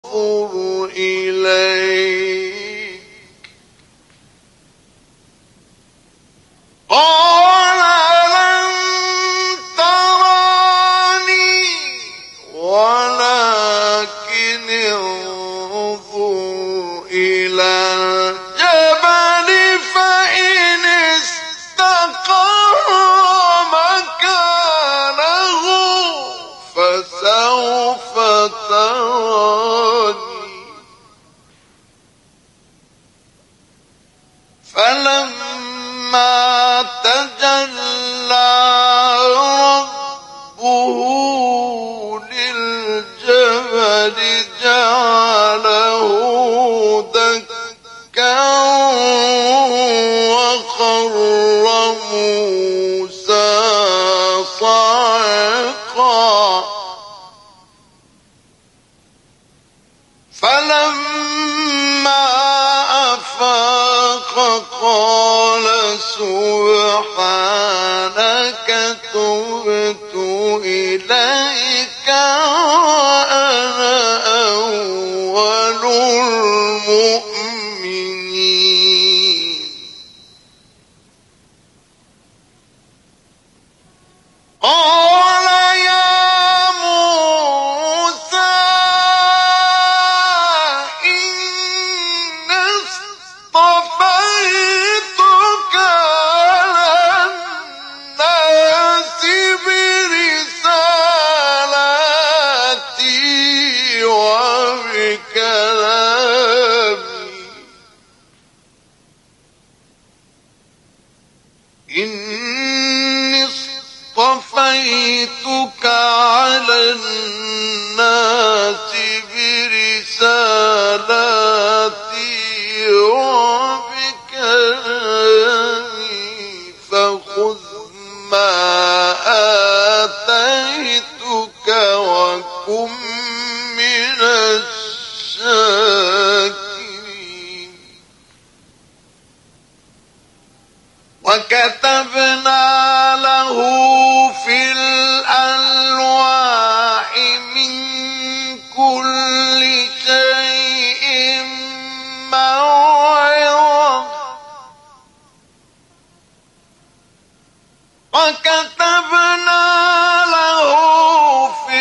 انظر إليك قال لن تراني ولكن انظر إلى الجبل فإن استقر مكانه فسوف تراني فلما تجلى ربه للجبل جعله دكا وخر موسى صعقا فلما أفاق قال سبحانك تبت إليك وأنا أول المؤمنين قال يا موسى إن اصطفيتك على الناس برسالاتي وبكلامي إني اصطفيتك على الناس برسالاتي وبكلامي فخذ ما آتيتك وكن من الشاكرين وكتبنا له في الألواح من كل شيء موعظة وكتبنا له في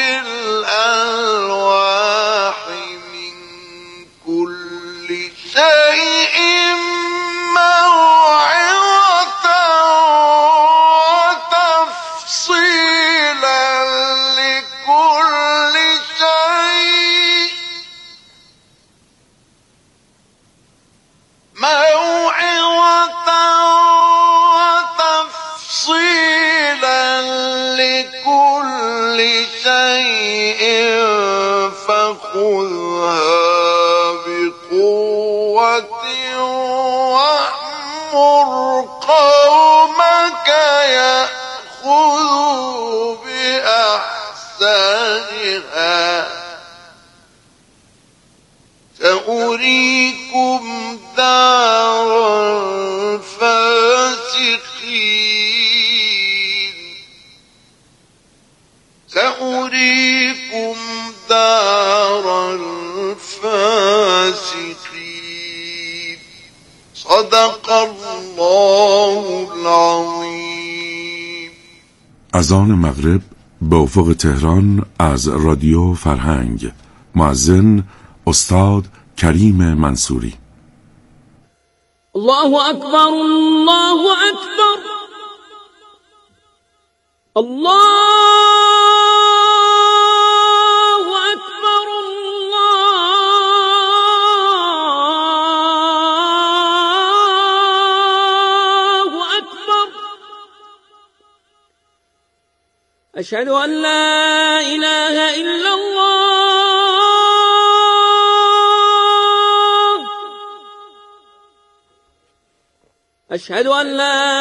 الألواح من كل شيء موعظة وتفصيلا لكل شيء موعظة وتفصيلا لكل شيء فخذها بقوة وأمر قومك يأخذوا بأحسنها سأريكم دار الفاسقين سأريكم دار الفاسقين صدق الله العظيم. اذان مغرب به افق تهران از رادیو فرهنگ. مؤذن استاد کریم منصوری. الله أكبر الله أكبر الله أكبر الله أكبر أشهد أن لا إله إلا الله أشهد أن لا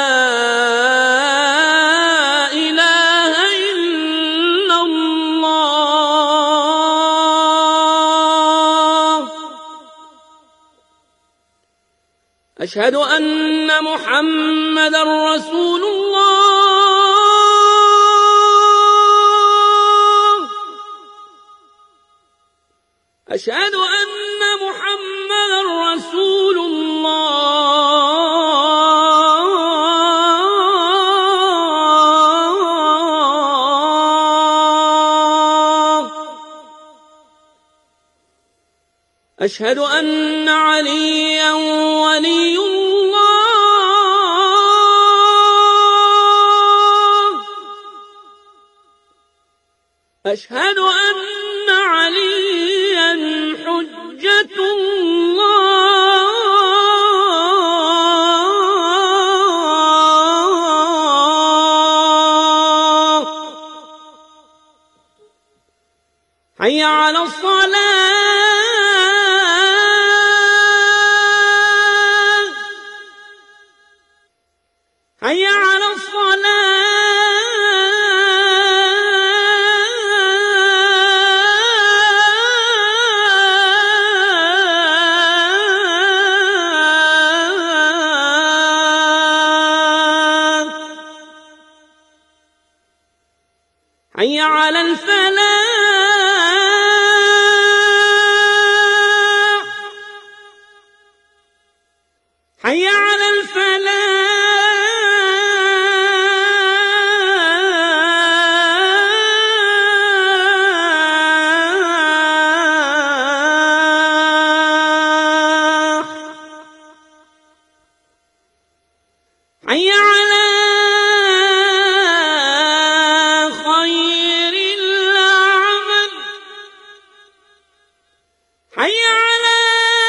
إله إلا الله أشهد أن محمدا رسول الله أشهد أن محمدا رسول الله. أشهد أن عليا ولي الله. أشهد أن عليا حجة الله. حي على الصلاة. حي على الصلاة. حي على الفلاح. حي على الفلاح. حي على خير العمل. حي على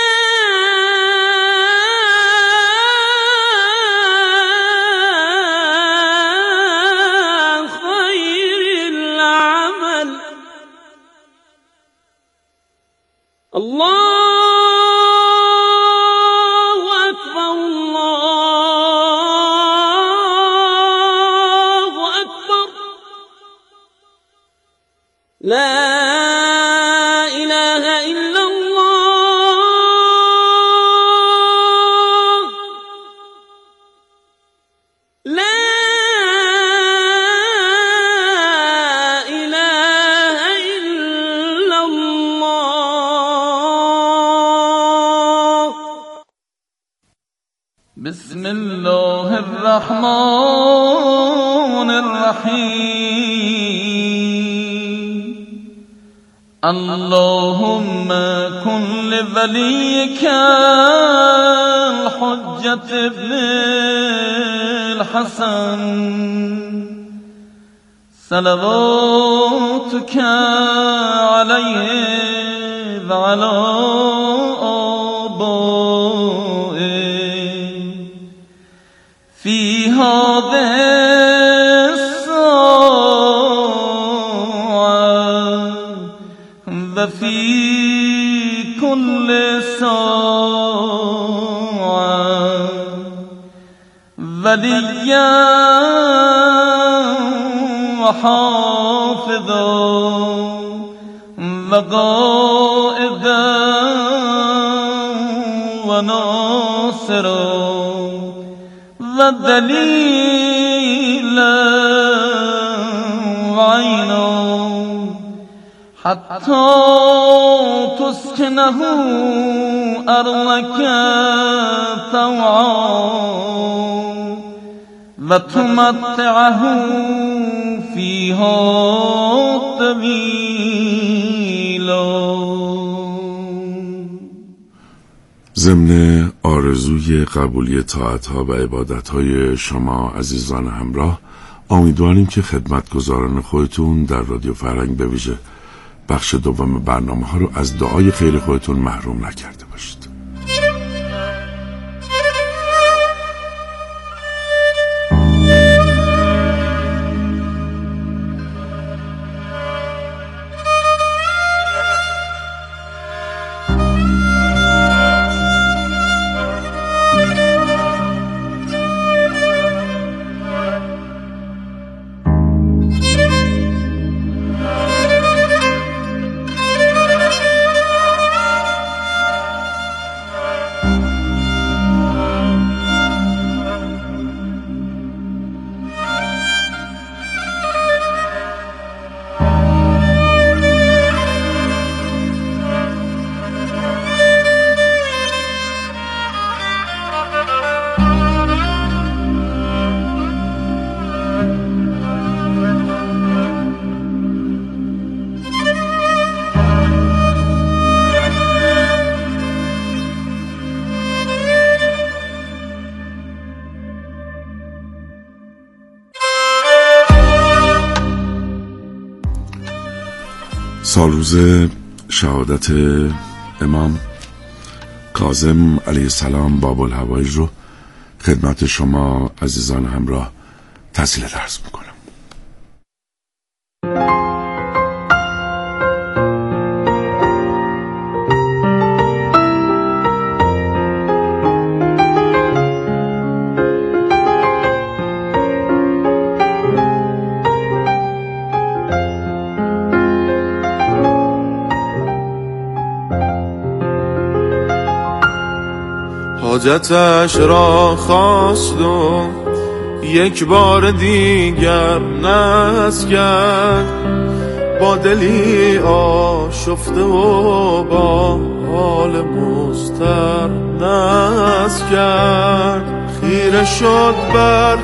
خير العمل. الله أكبر. الله أكبر. لا إله إلا الله. لا إله إلا الله. بسم الله الرحمن الرحيم. اللهم كن لوليك الحجة ابن الحسن صلواتك عليه وعلى آبائه في هذه الساعة وفي كل ساعة وليا وحافظا وقائدا وناصرا ودليلا وعينا حتى تسكنه أرضك طوعا وتمتعه فيها طويلا. ضمن آرزوی قبولی طاعت‌ها و عبادت‌های شما عزیزان همراه، امیدواریم که خدمتگزاران خودتون در رادیو فرهنگ به ویژه بخش دوم برنامه‌ها رو از دعای خیر خودتون محروم نکرده باشید. روز شهادت امام کاظم علیه السلام باب الحوائج رو خدمت شما عزیزان همراه تحصیل درس میکنم. حاجتش را خواست و یک بار دیگر نز کرد، با دلی آشفته و با حال مضطر نز کرد. خیره شد بر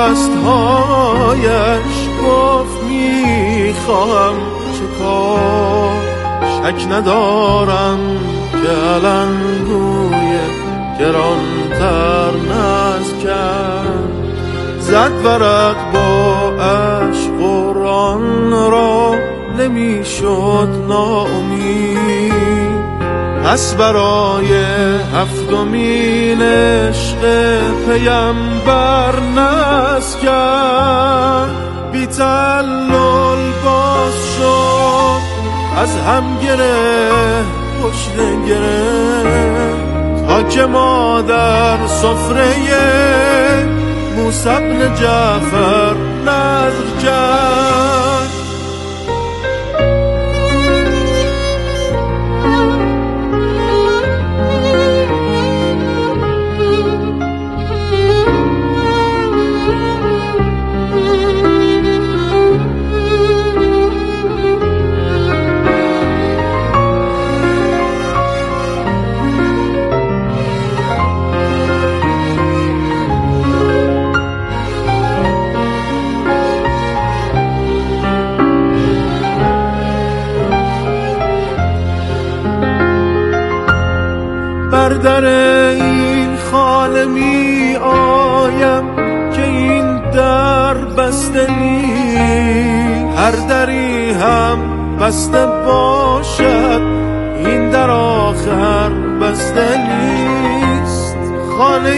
دستهایش گفت میخواهم چه کار، شک ندارم که علنگوی گرانتر نز کرد. زد ورق با عشق قرآن را نمی شد ناامید، پس برای هفتمین عشق پیمبر نز کرد. بی تعلل باز شد از هم گره پشت گره، تا که مادر سفره موسی بن جعفر نذر کرد. بر در این خانه می آیم که این در بسته نیست، هر دری هم بسته باشد این در آخر بسته نیست. خانه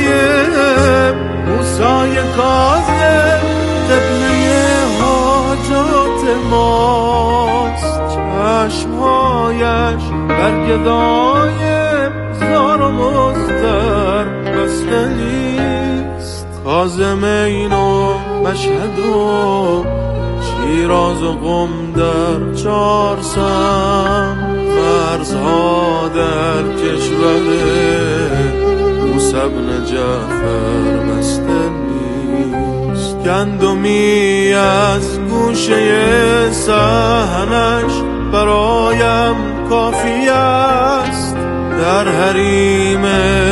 موسی کاظم قبله حاجات ماست، چشمهایش بر گدای زار و مضطر بسته نیست. کاظم اینو مشهد و شیراز و قم در 4 سم، مرزها در کشور موسی بن جعفر بسته نیست. گندمی از گوشه صحنش برایم کافی است، در حریم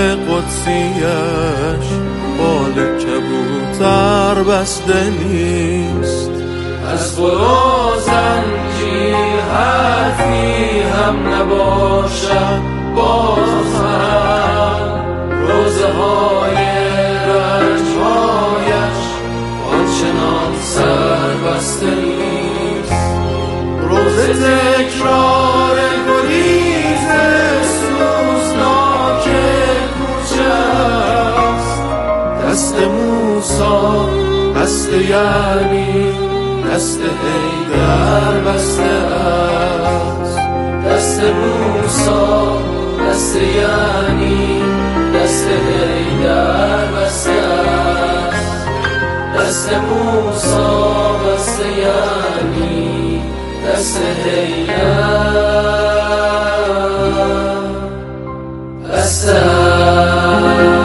قدسیش بال کبوتر بسته نیست. از خدا زنجیر حرفی هم نباشد باز هم، روزه های رنجهایش آنچنان سر بسته نیست. روزه تکرار گریز سوزناک کوچه است، دست موسی بسته یعنی دست حیدر بسته است. دست موسی بسته یعنی دست حیدر بسته است. دست موسی بسته یعنی دست حیدر بسته است.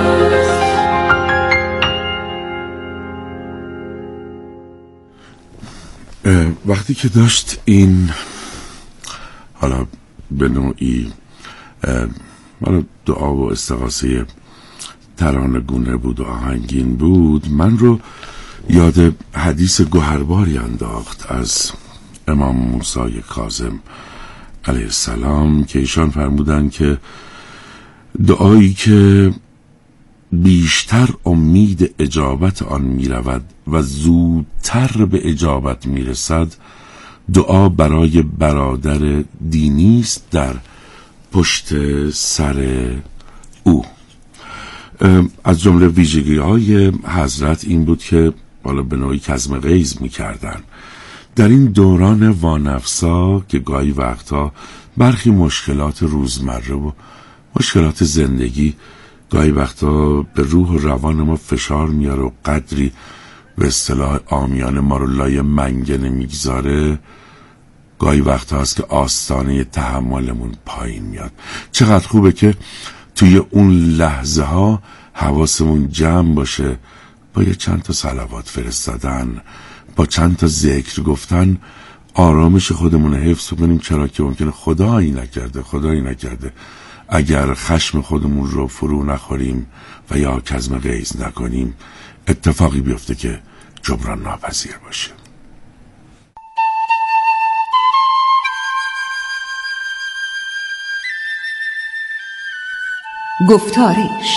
وقتی که داشت این حالا به نوعی دعا و استغاثه ترانه‌گونه بود و آهنگین بود، من رو یاد حدیث گوهرباری انداخت از امام موسی کاظم علیه السلام که ایشان فرمودند که دعایی که بیشتر امید اجابت آن می رود و زودتر به اجابت می رسد دعا برای برادر دینی است در پشت سر او. از جمله ویژگی‌های حضرت این بود که بالا به نوعی کظم غیظ می‌کردن. در این دوران وانفسا که گاهی وقتا برخی مشکلات روزمره و مشکلات زندگی گاهی وقتا به روح و روان ما فشار میاره و قدری به اصطلاح عامیانه ما رو لای منگنه میگذاره، گاهی وقتا هست که آستانه تحملمون پایین میاد. چقدر خوبه که توی اون لحظه ها حواسمون جمع باشه، با یه چند تا صلوات فرستادن، با چند تا ذکر گفتن آرامش خودمون حفظ کنیم، چرا که ممکنه خدایی نکرده اگر خشم خودمون رو فرو نخوریم و یا کظم غیظ نکنیم اتفاقی بیفته که جبران ناپذیر باشه. گفتارش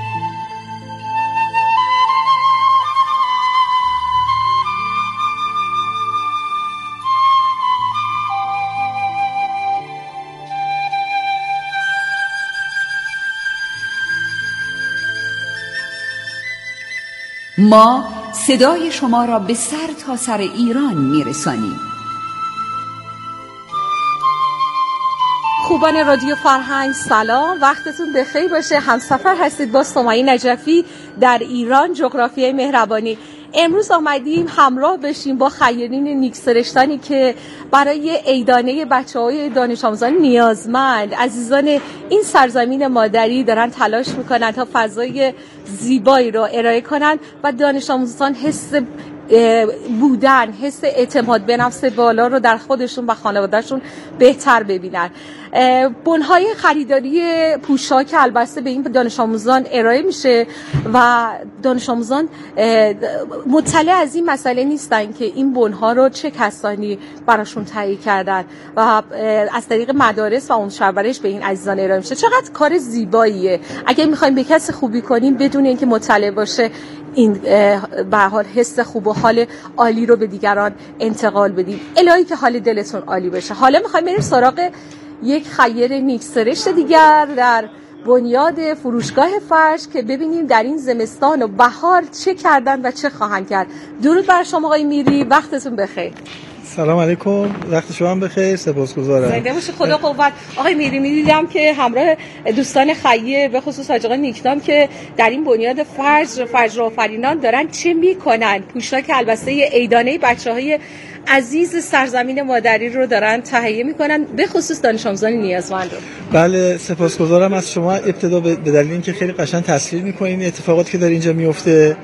ما صدای شما را به سر تا سر ایران میرسانیم. خوبان رادیو فرهنگ سلام، وقتتون بخیر باشه. همسفر هستید با سمیه نجفی در ایران، جغرافیای مهربانی. امروز آمدیم همراه بشیم با خیرین نیکسرشتانی که برای عیدانه بچه‌های دانش آموزان نیازمند، عزیزان این سرزمین مادری دارن تلاش میکنن تا فضای زیبایی رو ارائه کنن و دانش آموزان حس بودن، حس اعتماد به نفس بالا رو در خودشون و خانوادهشون بهتر ببینن. بنهای خریداری پوشاک البته به این دانش آموزان ارائه میشه و دانش آموزان مطلع از این مسئله نیستن که این بنها رو چه کسانی براشون تهیه کردن و از طریق مدارس و مشاورش به این عزیزان ارائه میشه. چقدر کار زیباییه. اگه میخوایم به کسی خوبی کنیم بدون اینکه مطلع باشه، این به حال حس خوب و حال عالی رو به دیگران انتقال بدیم. الهی که حال دلتون عالی بشه. حالا میخوایم بریم سراغ یک خیر نیکسرشت دیگر در بنیاد فروشگاه فرش که ببینیم در این زمستان و بهار چه کردن و چه خواهند کرد. درود بر شما آقای میری، وقتتون بخیر. سلام علیکم، وقت شما هم بخیر، سپاسگزارم. زنده باشه، خدا قوت. آقای میری، می‌دیدم که همراه دوستان خیر به خصوص حاج آقا نیکنام که در این بنیاد فجر آفرینان دارن چه میکنن؟ پوشاک البسه عیدانه بچه‌های عزیز سرزمین مادری رو دارن تهیه میکنن، به خصوص دانش آموزان نیازمند رو. بله، سپاسگزارم از شما. ابتدا به دلیل اینکه خیلی قشنگ تصویر میکنین اتفاقاتی که در اینجا میفته.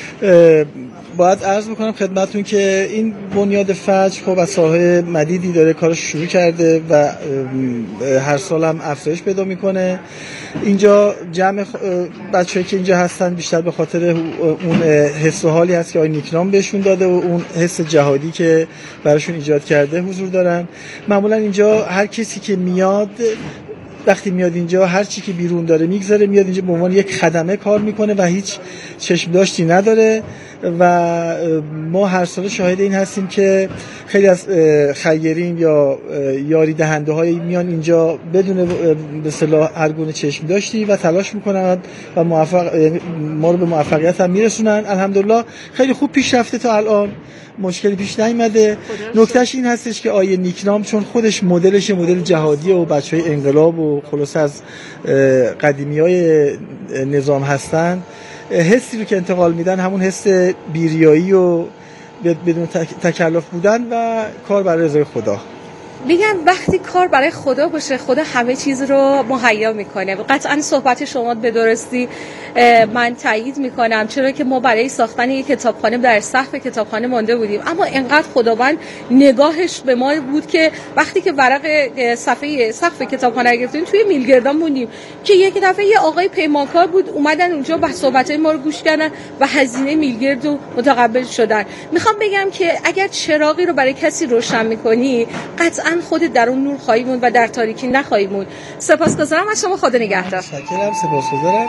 باید عرض بکنم خدمتتون که این بنیاد فجر خب از سالهای مدیدی داره کارش شروع کرده و هر سال هم افزایش پیدا میکنه. اینجا جمع بچه‌ای که اینجا هستن بیشتر به خاطر اون حس و حالی هست که آقای نیکنام بهشون داده و اون حس جهادی که براشون ایجاد کرده حضور دارن. معمولا اینجا هر کسی که میاد، وقتی میاد اینجا هر چی که بیرون داره میگذاره، میاد اینجا به عنوان یک خدمه کار میکنه و هیچ چشم داشتی نداره و ما هر سال شاهد این هستیم که خیلی از خیرین یا یاری دهنده های میان اینجا بدون به اصطلاح هر گونه چشم داشتی و تلاش میکنن و ما رو به موفقیت هم میرسونن. الحمدلله خیلی خوب پیش رفته تا الان، مشکلی پیش نیامده. نکتهش این هستش که آیه نیکنام چون خودش مدلش مدل جهادی و بچهای انقلاب و خلاص از قدیمیای نظام هستن، حسی رو که انتقال میدن همون حس بیریایی و بدون تکلف بودن و کار برای رضای خدا. میگم وقتی کار برای خدا باشه، خدا همه چیز رو مهیا میکنه. قطعا صحبت شما به درستی من تایید میکنم، چرا که ما برای ساختن یک کتابخانه در سقف کتابخانه مانده بودیم، اما انقدر خداوند نگاهش به ما بود که وقتی که ورق سقف کتابخانه گرفتیم توی میلگردان موندیم که یک دفعه یه آقای پیمانکار بود اومدن اونجا و صحبتای ما رو گوش کردن و هزینه میلگرد رو متقبل شدن. میخوام بگم که اگر چراغی رو برای کسی روشن میکنی، قطعا خودت در اون نور خواهی موند و در تاریکی نخواهی موند. سپاسگزارم از شما، خدا نگهدار. متشکرم، سپاسگزارم.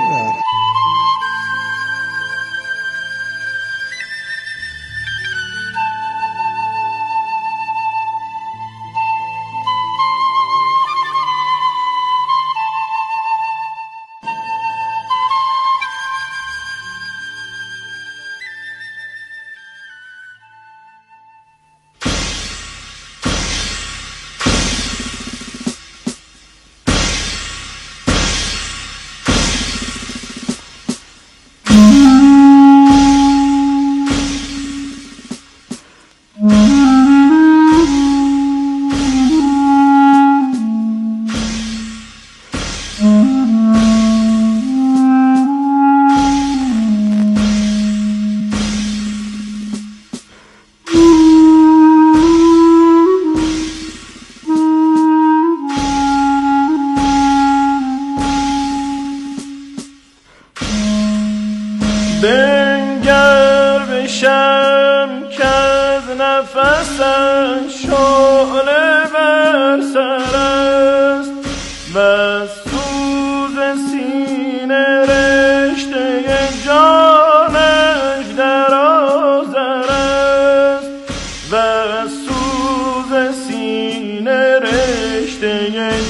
نفسش شعله بر سر است و سوز سینه رشته جانش در آذر است و سوز سینه رشته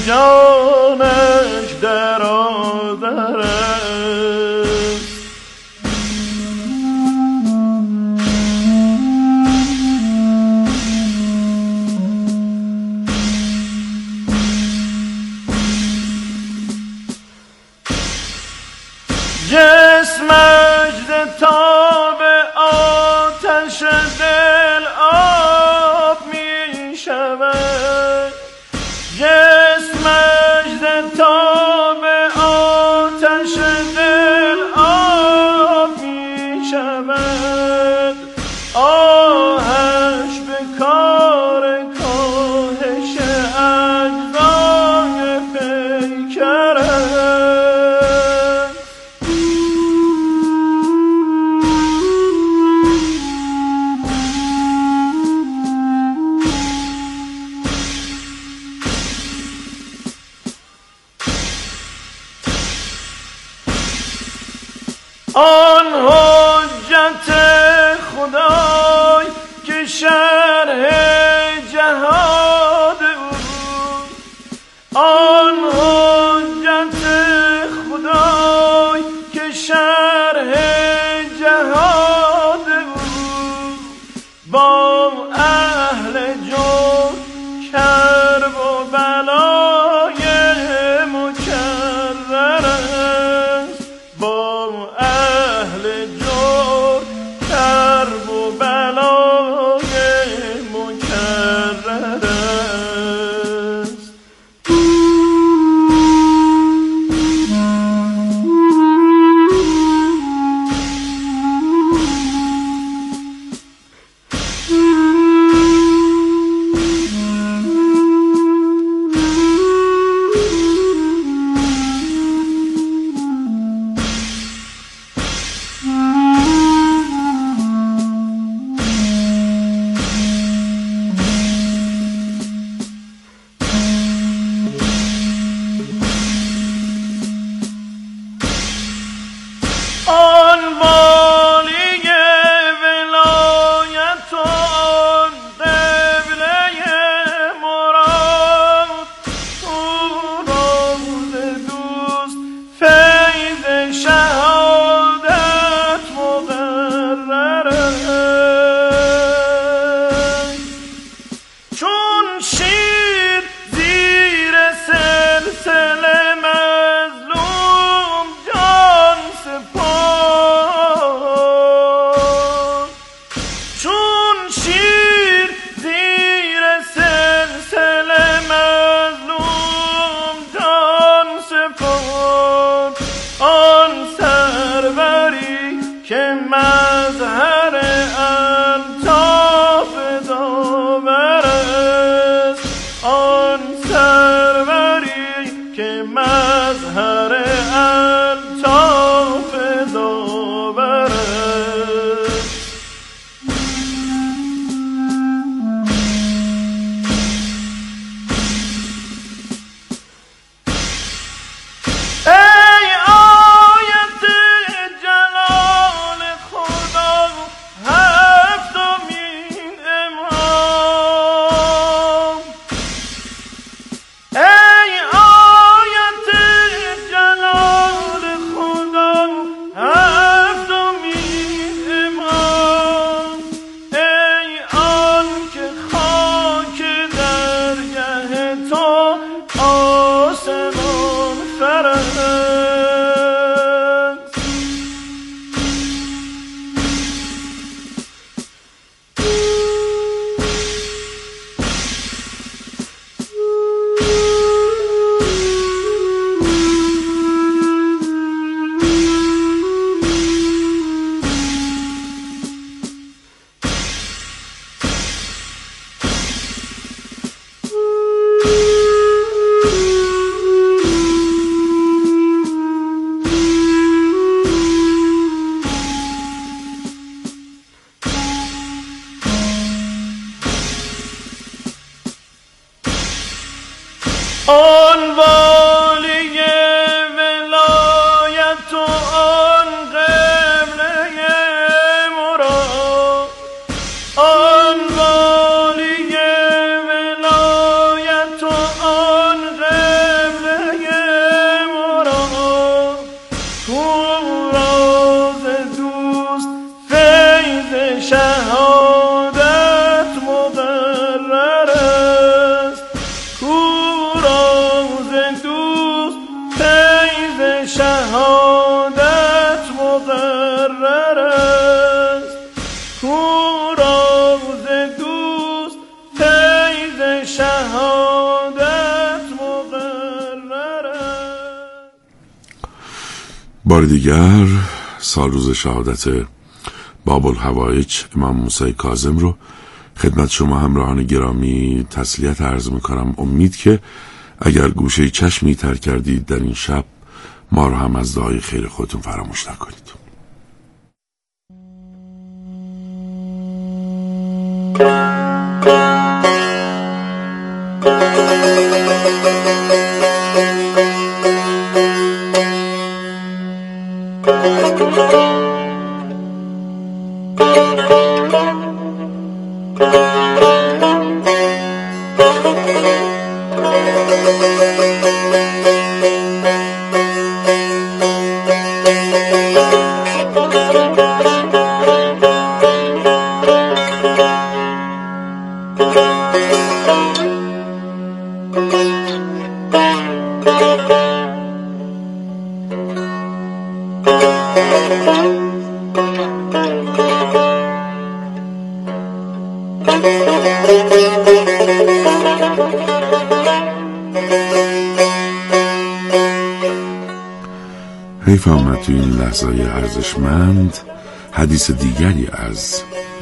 جانش در آذر است. جسمش ز تاب آتش دل آب می شود، جسمش ز تاب آتش دل آب می شود، آهش به کار کاهش اجزای پیکر است. آن حجت خدای که شرح جهاد اوست، آن حجت خدای که شرح جهاد اوست، با اهل جور کرب و بلای مکرر است، با اهل جور کرب و بلای مکرر است. آن والی ولایت و آن قبله مراد، او روز دوست فیض شهادت مقرر است. چون شیر زیر سلسله مظلوم جان سپرد، چون شیر زیر سلسله مظلوم جان سپرد، آن سروری که مظهر الطاف داور است، آن سروری که مظهر الطاف داور است. ای آیت جلال خدا هفتمین امام، ای آیت جلال خدا هفتمین امام، ای آن که خاک درگه تو آسمان فرست. شهادت مقرر است، کو را ز دوست فیض شهادت مقرر است. بار دیگر سال روز شهادت باب الحوائج امام موسی کاظم رو خدمت شما همراهان گرامی تسلیت عرض میکنم. امید که اگر گوشه چشمی تر کردید در این شب، ما رو هم از دعای خیر خودتون فراموش نکنید. حیف آمد تو این لحظه‌های ارزشمند حدیث دیگری از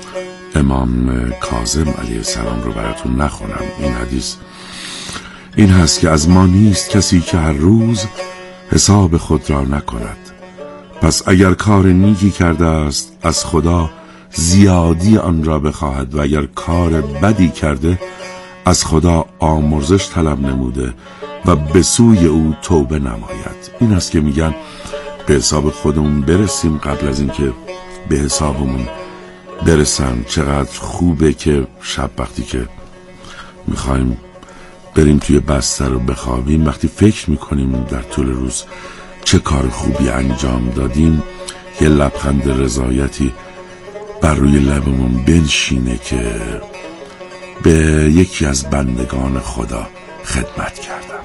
امام کاظم علیه السلام رو براتون نخونم. این حدیث این هست که از ما نیست کسی که هر روز حساب خود را نکند، پس اگر کار نیکی کرده است از خدا زیادی آن را بخواهد و اگر کار بدی کرده از خدا آمرزش طلب نموده و به سوی او توبه نماید. این است که میگن به حساب خودمون برسیم قبل از اینکه به حسابمون برسن. چقدر خوبه که شب وقتی که میخوایم بریم توی بستر و بخوابیم، وقتی فکر میکنیم در طول روز چه کار خوبی انجام دادیم، یه لبخند رضایتی بر روی لبمون بنشینه که به یکی از بندگان خدا خدمت کردم.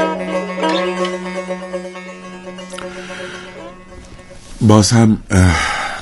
باز هم